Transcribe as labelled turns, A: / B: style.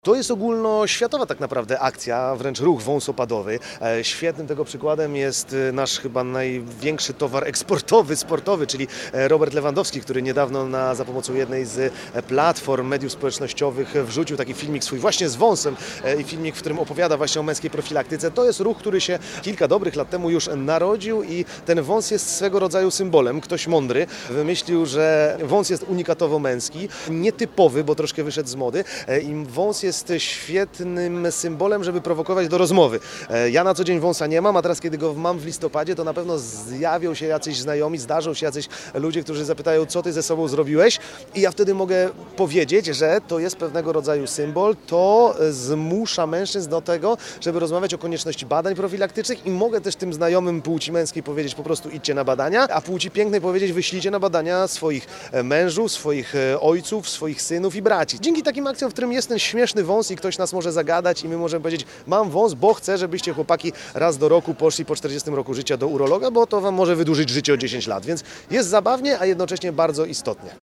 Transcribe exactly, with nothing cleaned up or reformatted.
A: To jest ogólnoświatowa tak naprawdę akcja, wręcz ruch wąsopadowy. E, Świetnym tego przykładem jest e, nasz chyba największy towar eksportowy, sportowy, czyli e, Robert Lewandowski, który niedawno na, za pomocą jednej z e, platform mediów społecznościowych wrzucił taki filmik swój właśnie z wąsem e, i filmik, w którym opowiada właśnie o męskiej profilaktyce. To jest ruch, który się kilka dobrych lat temu już narodził i ten wąs jest swego rodzaju symbolem. Ktoś mądry wymyślił, że wąs jest unikatowo męski, nietypowy, bo troszkę wyszedł z mody e, i wąs jest jest świetnym symbolem, żeby prowokować do rozmowy. Ja na co dzień wąsa nie mam, a teraz kiedy go mam w listopadzie, to na pewno zjawią się jacyś znajomi, zdarzą się jacyś ludzie, którzy zapytają, co ty ze sobą zrobiłeś, i ja wtedy mogę powiedzieć, że to jest pewnego rodzaju symbol, to zmusza mężczyzn do tego, żeby rozmawiać o konieczności badań profilaktycznych, i mogę też tym znajomym płci męskiej powiedzieć, po prostu idźcie na badania, a płci pięknej powiedzieć, wyślijcie na badania swoich mężów, swoich ojców, swoich synów i braci. Dzięki takim akcjom, w którym jest ten śmieszny wąs i ktoś nas może zagadać i my możemy powiedzieć, mam wąs, bo chcę, żebyście chłopaki raz do roku poszli po czterdziestym roku życia do urologa, bo to wam może wydłużyć życie o dziesięć lat, więc jest zabawnie, a jednocześnie bardzo istotnie.